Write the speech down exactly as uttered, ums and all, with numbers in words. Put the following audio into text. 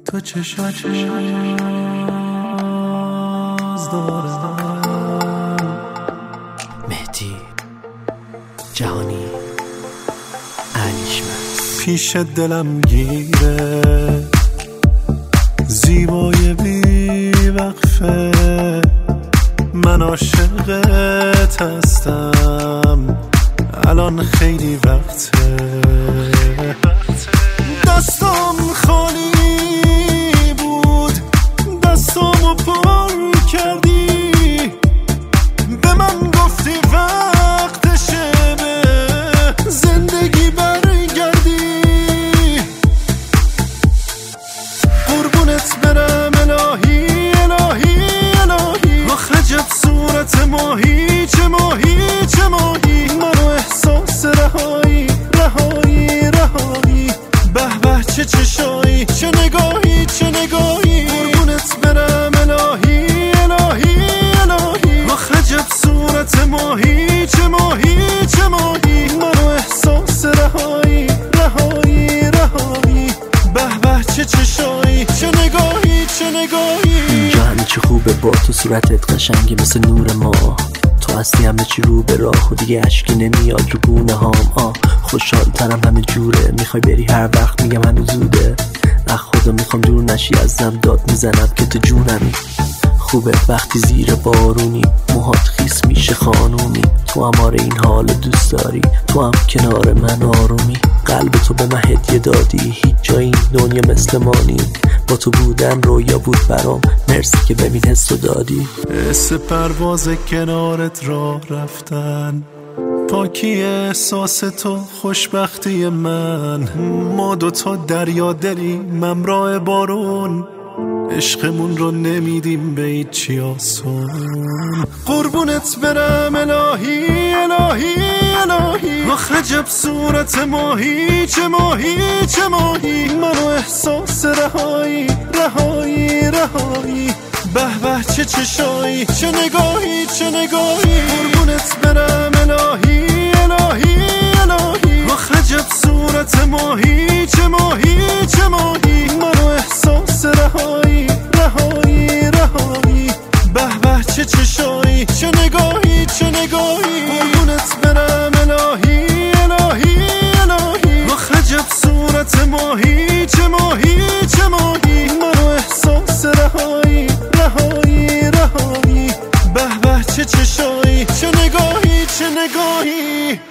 تو چشات باز دارم. مهدی جهانی علیشمند پیش دلم گیره زیبای بی وقفه، من عاشقت هستم الان خیلی وقته. دستم خالی بود دستامو پر کردی، به من گفتی وقتشه به زندگی برگردی. قربونت برم الهی الهی الهی، آخ عجب صورت ماهی چه ماهی چه ماهی، منو احساس رهایی رهایی رهایی. به به چه چشایی چه نگاهی چه نگاهی، قربونت برم الهی الهی الهی، آخ عجب صورت ماهی چه ماهی چه ماهی، منو احساس رهایی رهایی رهایی. به به چه چشایی چه نگاهی چه نگاهی. اینجا همه چی خوبه با تو، صورتت قشنگی مثل نور ماه، تو هستی همه چی رو به راه و دیگه اشکی نمیاد رو گونه هام. آه خوشحال ترم همه جوره، میخوای بری هر وقت میگم هنوز زوده. اخ خدا میخوام دور نشی ازم، داد میزنم که تو جونمی. خوبه وقتی زیر بارونی موهات خیس میشه خانومی، تو هم آره این حال دوست داری، تو هم کنار من آرومی. قلب تو به من هدیه دادی، هیچ جای این دنیا مثل ما نی، با تو بودن رویا بود برام، مرسی که ببین حسو دادی. حس پرواز کنارت راه رفتن، پاکی احساس تو خوشبختی من. ما دوتا دریا دلیم همراه بارون، عشقمون رو نمیدیم به هیچی آسون. قربونت برم الهی الهی الهی، آخ عجب صورت ماهی چه ماهی چه ماهی، منو احساس رهایی رهایی رهایی. به به چه چشایی چه نگاهی چه نگاهی، قربونت برم الهی الهی الهی، آخ عجب صورت ماهی چه ماهی چه ماهی، منو احساس رهایی رهایی رهایی. به به چه چشایی چه نگاهی چه نگاهی، قربونت برم الهی الهی الهی، آخ عجب صورت ماهی چه ماهی چه ماهی، منو احساس رهایی رهایی رهایی. به به چه چشایی چه نگاهی چه نگاهی.